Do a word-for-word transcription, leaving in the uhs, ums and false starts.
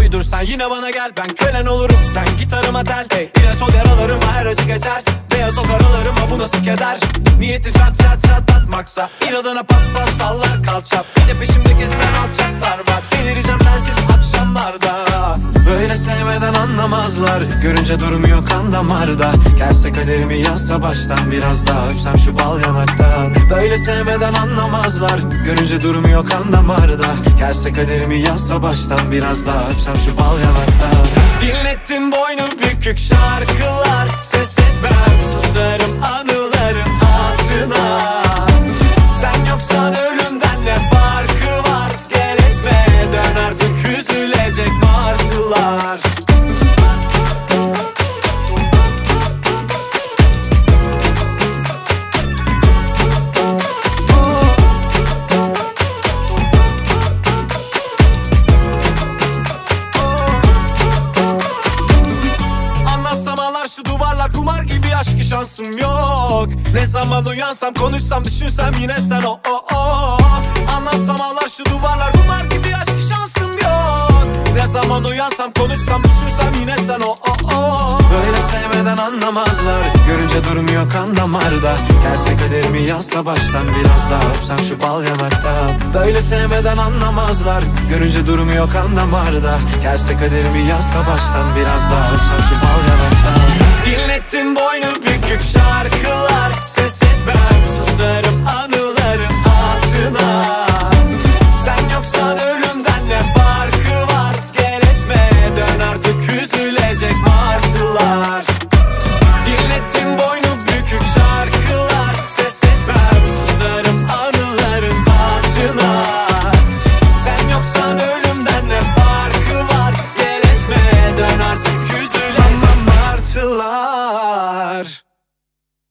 bir dur sen yine bana gel. Ben kölen olurum sen gitarıma tel. Hey, ilaç ol yaralarıma her acı geçer. Beyaz o karalarıma bu nasıl keder. Niyeti çat çat çatlatmaksa inadına pat pat sallar kalçap. Bir de peşimde gezen alçaklar var. Delireceğim sensiz akşamlarda. Böyle sevmeden anlamazlar. Görünce durmuyor kan damarda. Gelse kaderimi yazsa baştan biraz daha öpsem şu bal yanaktan. Böyle sevmeden anlamazlar. Görünce durmuyor kan damarda. Gelse kaderimi yazsa baştan biraz daha öpsem şu bal yanaktan. Dinlettin boynu bükük şarkılar. Ses etmem susarım anıların hatırına. Sen yoksan ölümden ne farkı var? Gel etme dön artık üzülecek martılar. Şu duvarlar kumar gibi aşkı şansım yok. Ne zaman uyansam konuşsam düşünsem yine sen o o o. Anlatsam ağlar şu duvarlar kumar gibi aşkı şansım yok. Ne zaman uyansam konuşsam düşünsem yine sen o o o. Böyle sevmeden anlamazlar. Görünce durmuyor kan damarda. Gelse kaderimi yazsa baştan biraz daha öpsem şu bal yanaktan. Böyle sevmeden anlamazlar. Görünce durmuyor kan damarda. Gelse kaderimi yazsa baştan biraz daha öpsem şu bal yanaktan. Dinlettin boynu bükük şarkılar. Ses